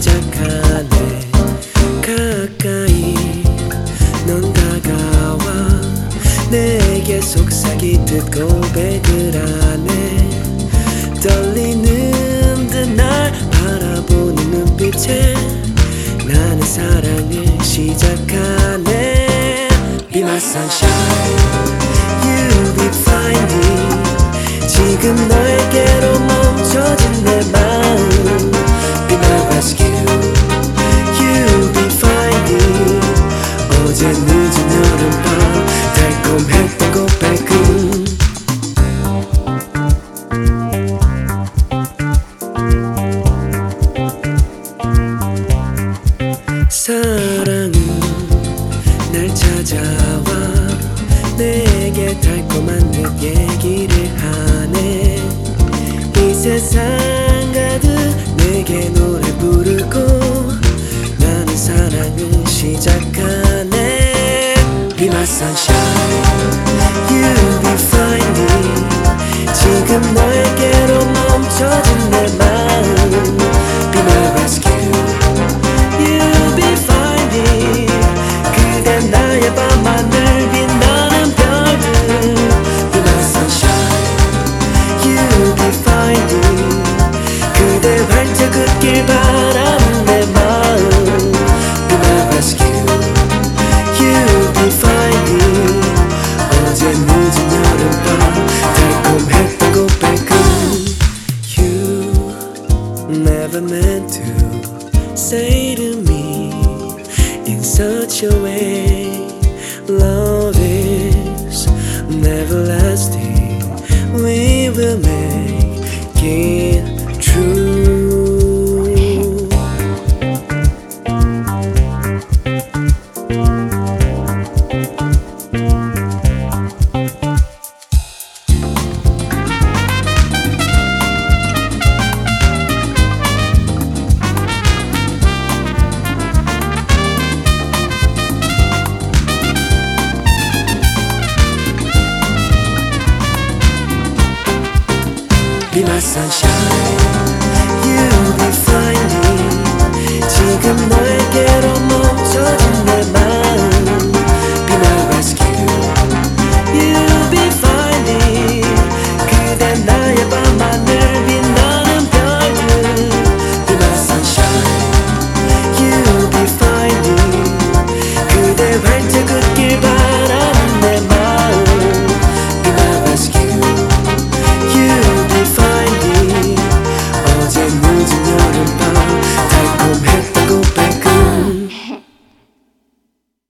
시작하네. 가까이 넌 다가와 내게 속삭이듯 고백을 하네. 떨리는 듯 날 바라보는 눈빛에 나는 사랑을 시작하네. Be my sunshine, you'll be finding. 지금 너에게로 멈춰진 내 마음. Be my rescue, you'll be finding. 어제 늦은 여름밤 달콤했던 고백은 사랑은 날 찾아와 내게 달콤한 듯 얘기를 하네. 이 세상 가득 내게 노래 부르고 나는 사랑을 시작하네. Be my sunshine, you'll be finding. 지금 너에게로 멈춰진 내 마음. Be my rescue, you'll be finding. 그댄 나의 밤하늘 빛나는 별들. Be my sunshine, you'll be finding. 그대 활짝 웃길 바라는 내 마음. Be my rescue, you'll be finding. 어제 늦은 여름밤 달콤했던 고백은 You never meant to say to me in such a way. Love is never lasting. We will make it true. Be my sunshine, you'll be finding. 지금 너